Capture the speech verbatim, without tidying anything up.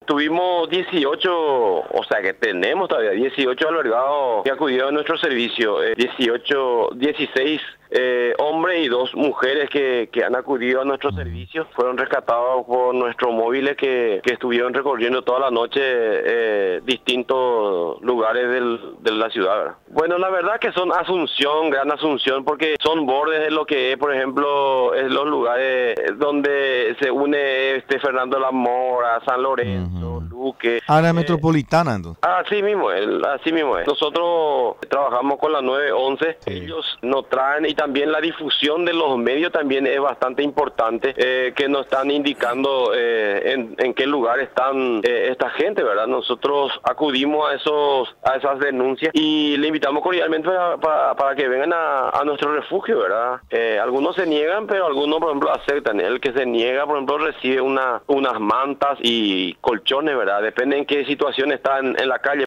tuvimos dieciocho, o sea que tenemos todavía dieciocho albergados que acudieron a nuestro servicio, eh, dieciocho, dieciséis eh, hombres y dos mujeres que, que han acudido a nuestro servicio. Fueron rescatados por nuestros móviles que, que estuvieron recorriendo toda la noche eh, distintos lugares del, de la ciudad, ¿verdad? Bueno, la verdad que son Asunción, Gran Asunción, porque son bordes de lo que es, por ejemplo, es los lugares donde se une este Fernando La Mora, San Lorenzo, uh-huh. Luque. Área eh, metropolitana, entonces. Así mismo es, así mismo es. Nosotros trabajamos con la nueve once, sí. Ellos nos traen, y también la difusión de los medios también es bastante importante, eh, que nos están indicando eh, en, en qué lugar están eh, esta gente, ¿verdad? Nosotros acudimos a esos a esas denuncias y le invitamos cordialmente para, para, para que vengan a, a nuestro refugio, ¿verdad? Eh, algunos se niegan, pero algunos, por ejemplo, aceptan. El que se niega, por ejemplo, recibe una, unas mantas y colchones, ¿verdad? Depende en qué situación está en, en la calle.